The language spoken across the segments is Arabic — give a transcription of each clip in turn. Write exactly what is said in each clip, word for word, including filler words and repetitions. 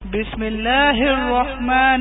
بسم الله الرحمن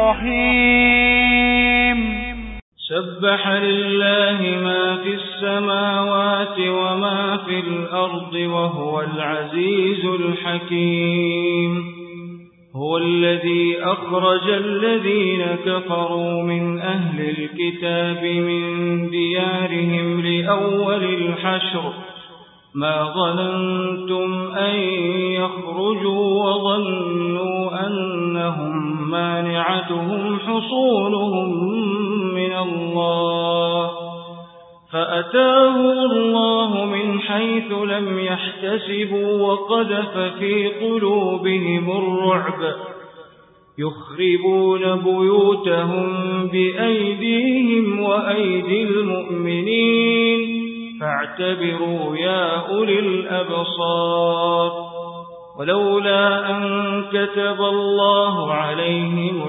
الرحيم سبح لله ما في السماوات وما في الأرض وهو العزيز الحكيم. هو الذي أخرج الذين كفروا من أهل الكتاب من ديارهم لأول الحشر ما ظننتم أن يخرجوا وظنوا أنهم مانعتهم حصونهم من الله فأتاهم الله من حيث لم يحتسبوا وقذف في قلوبهم الرعب يخربون بيوتهم بأيديهم وأيدي المؤمنين فاعتبروا يا أولي الأبصار. ولولا أن كتب الله عليهم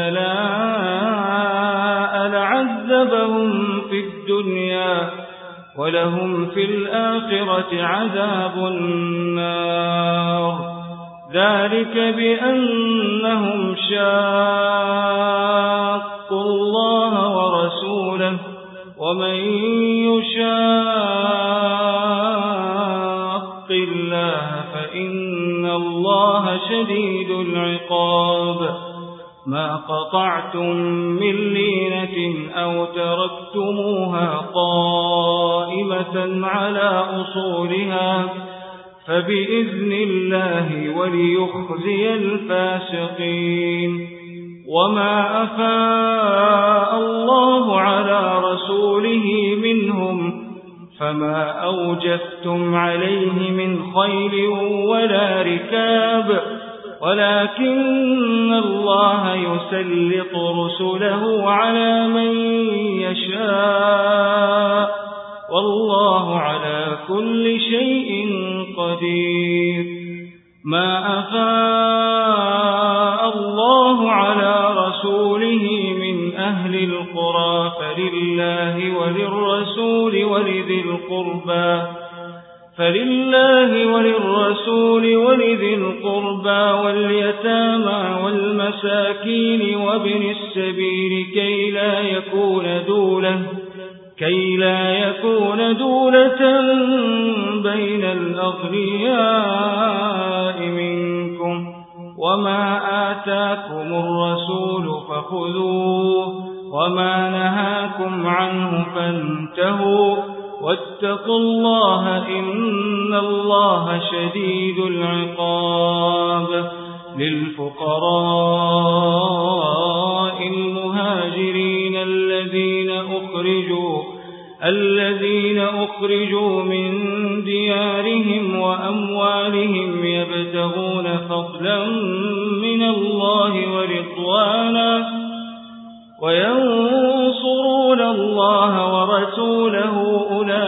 الجلاء لعذبهم في الدنيا ولهم في الآخرة عذاب النار ذلك بأنهم شاقوا الله ورسوله ومن يشاق الله فإن الله شديد العقاب. ما قطعتم من لينة أو تركتموها قائمة على أصولها فبإذن الله وليخزي الفاسقين. وما أفاء الله على رسوله منهم فما أوجفتم عليه من خيل ولا ركاب ولكن الله يسلط رسله على من يشاء والله على كل شيء قدير. ما أفاء الله على رسوله من أهل القرى فلله وللرسول ولذي القربى فلله وللرسول ولذي القربى واليتامى والمساكين وابن السبيل كي لا يكون دولة كي لا يكون دولة بين الأغنياء منكم. وما آتاكم الرسول فخذوه وما نهاكم عنه فانتهوا واتقوا الله إن الله شديد العقاب. للفقراء المهاجرين الذين أخرجوا الذين أخرجوا من ديارهم وأموالهم يبتغون فضلا من الله ورضوانا وينصرون الله ورسوله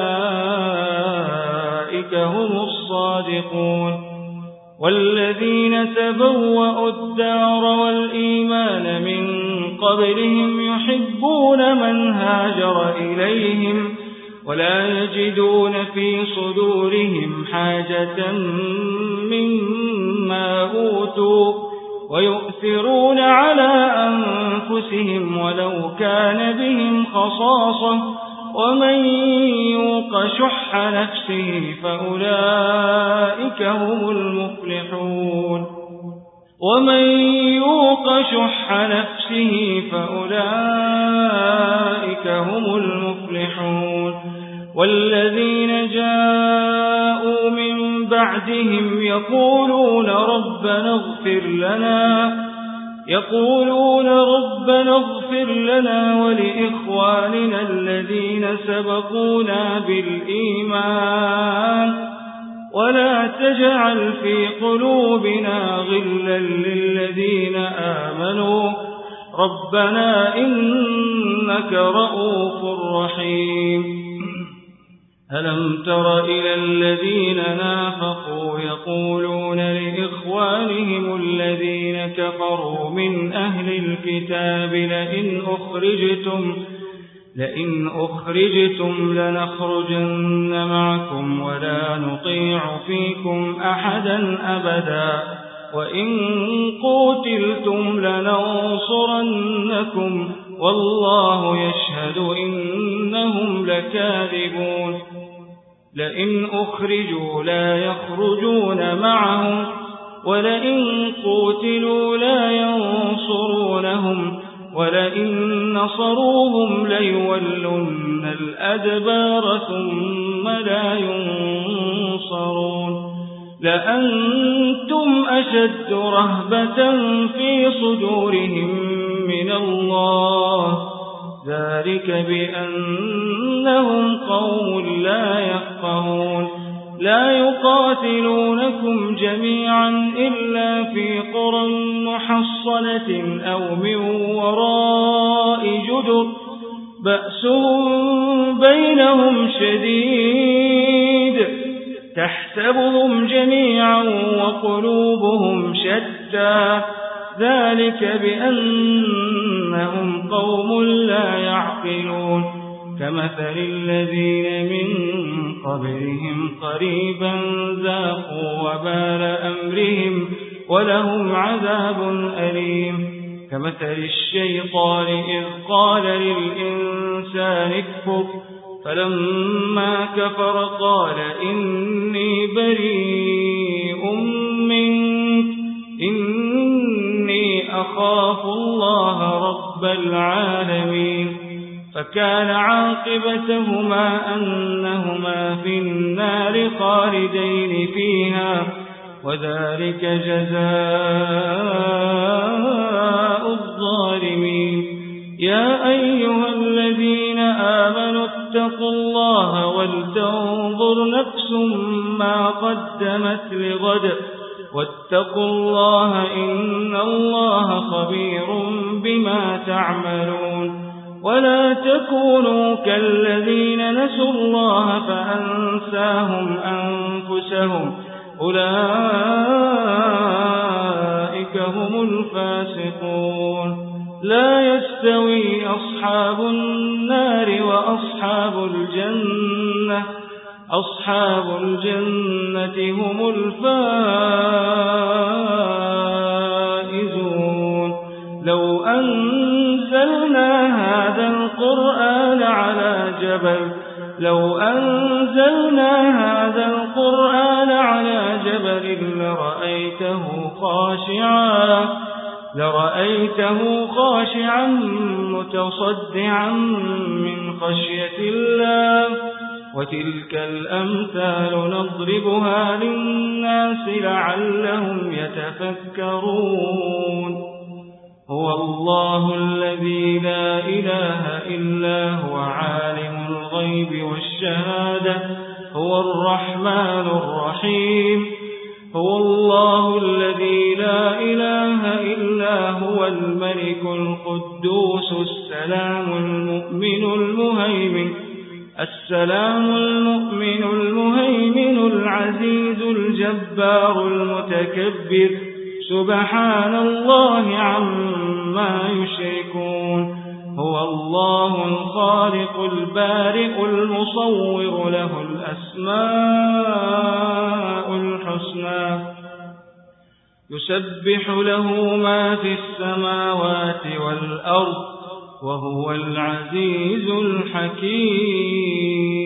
أولئك هم الصادقون. والذين تبوأوا الدار والإيمان من قبلهم يحبون من هاجر إليهم ولا يجدون في صدورهم حاجة مما أوتوا ويؤثرون على أنفسهم ولو كان بهم خصاصة ومن يوق شح نفسه فأولئك هم المفلحون. ومن يوق شح نفسه فأولئك هم المفلحون. والذين جاءوا من بعدهم يقولون ربنا اغفر لنا يقولون ربنا اغفر لنا ولإخواننا الذين سبقونا بالإيمان ولا تجعل في قلوبنا غلا للذين آمنوا ربنا إنك رؤوف رحيم. ألم تر إلى الذين نافقوا يقولون لإخوانهم الذين كفروا من أهل الكتاب لئن أخرجتم لئن أخرجتم لنخرجن معكم ولا نطيع فيكم أحدا أبدا وإن قوتلتم لننصرنكم والله يشهد إنهم لكاذبون لئن أخرجوا لا يخرجون معهم ولئن قوتلوا لا ينصرونهم ولئن نصروهم ليولن الأدبار ثم لا ينصرون لأنتم أشد رهبة في صدورهم من الله ذلك بأنهم قوم لا يفقهون لا يقاتلونكم جميعا إلا في قرى محصنة أو من وراء جدر بأسهم بينهم شديد تحسبهم جميعا وقلوبهم شتى ذلك بأنهم قوم لا يعقلون كمثل الذين من قبلهم قريبا ذاقوا وبال أمرهم ولهم عذاب أليم كمثل الشيطان إذ قال للإنسان اكفر فلما كفر قال إني بريء منك إني أخاف الله رب العالمين فكان عاقبتهما أنهما في النار خالدين فيها وذلك جزاء الظالمين يا أيها الذين آمنوا اتقوا الله ولتنظر نفس ما قدمت لغد واتقوا الله إن الله خبير بما تعملون ولا تكونوا كالذين نسوا الله فأنساهم أنفسهم أولئك هم الفاسقون لا يستوي أصحاب النار وأصحاب الجنة أصحاب الجنة هم الفائزون لو أنزلنا هذا القرآن على جبل لو أنزلنا هذا القرآن على جبل لرأيته خاشعا لرأيته خاشعا متصدعا من خشية الله وتلك الأمثال نضربها للناس لعلهم يتفكرون هو الله الذي لا إله إلا هو عالم الغيب والشهادة هو الرحمن الرحيم هو الله الذي لا إله إلا هو الملك القدوس السلام المؤمن المهيمن السلام المؤمن المهيمن العزيز الجبار المتكبر سبحان الله عما يشركون هو الله الخالق البارئ المصور له الأسماء الحسنى يسبح له ما في السماوات والأرض وهو العزيز الحكيم